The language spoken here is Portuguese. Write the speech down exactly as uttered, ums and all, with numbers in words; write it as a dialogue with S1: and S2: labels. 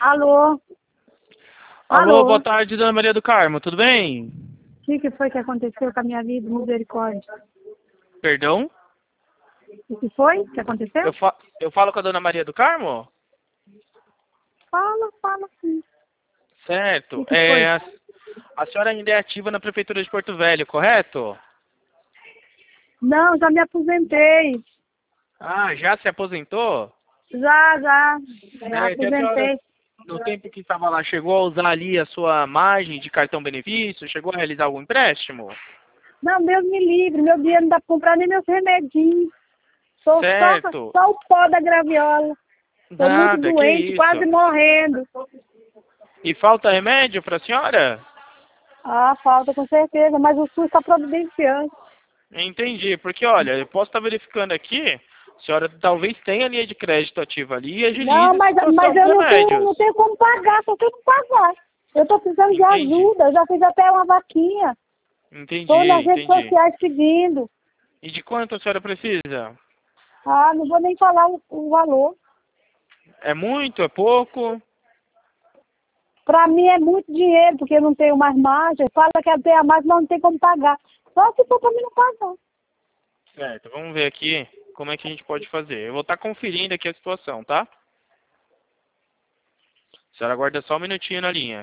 S1: Alô?
S2: Alô,
S1: Alô?
S2: boa tarde, Dona Maria do Carmo, tudo bem?
S1: O que, que foi que aconteceu com a minha vida? Misericórdia.
S2: Perdão?
S1: O que foi que aconteceu?
S2: Eu, fa eu falo com a Dona Maria do Carmo?
S1: Fala, fala sim. O
S2: Certo.
S1: que, que foi?
S2: É, a, a senhora ainda é ativa na Prefeitura de Porto Velho, correto?
S1: Não, já me aposentei.
S2: Ah, já se aposentou?
S1: Já, já. Já
S2: Certo. E a senhora,
S1: aposentei.
S2: no tempo que estava lá, chegou a usar ali a sua margem de cartão benefício? Chegou a realizar algum empréstimo?
S1: Não, Deus me livre. Meu dinheiro não dá pra comprar nem meus remedinhos. Tô só,
S2: Certo.
S1: só o pó da graviola. Tô muito
S2: Nada, que
S1: doente, quase
S2: isso.
S1: morrendo.
S2: E falta remédio para a senhora?
S1: Ah, falta com certeza, mas o SUS está providenciando.
S2: Entendi, porque olha, eu posso estar verificando aqui, a senhora talvez tenha linha de crédito ativa ali e
S1: Não,
S2: agilize a
S1: mas,
S2: situação
S1: mas
S2: dos
S1: eu não tenho,
S2: remédios.
S1: não tenho como pagar, só tenho que pagar. Eu tô precisando de
S2: Entendi,
S1: ajuda, eu já fiz até uma vaquinha. Estou
S2: entendi,
S1: nas redes
S2: entendi.
S1: sociais pedindo.
S2: E de quanto a senhora precisa?
S1: Ah, não vou nem falar o, o valor.
S2: É muito, é pouco?
S1: Para mim é muito dinheiro, porque eu não tenho mais margem. Fala que eu tenho a mais, mas não tem como pagar. Só se for para mim não pagar.
S2: Certo, vamos ver aqui como é que a gente pode fazer. Eu vou estar conferindo aqui a situação, tá? A senhora aguarda só um minutinho na linha.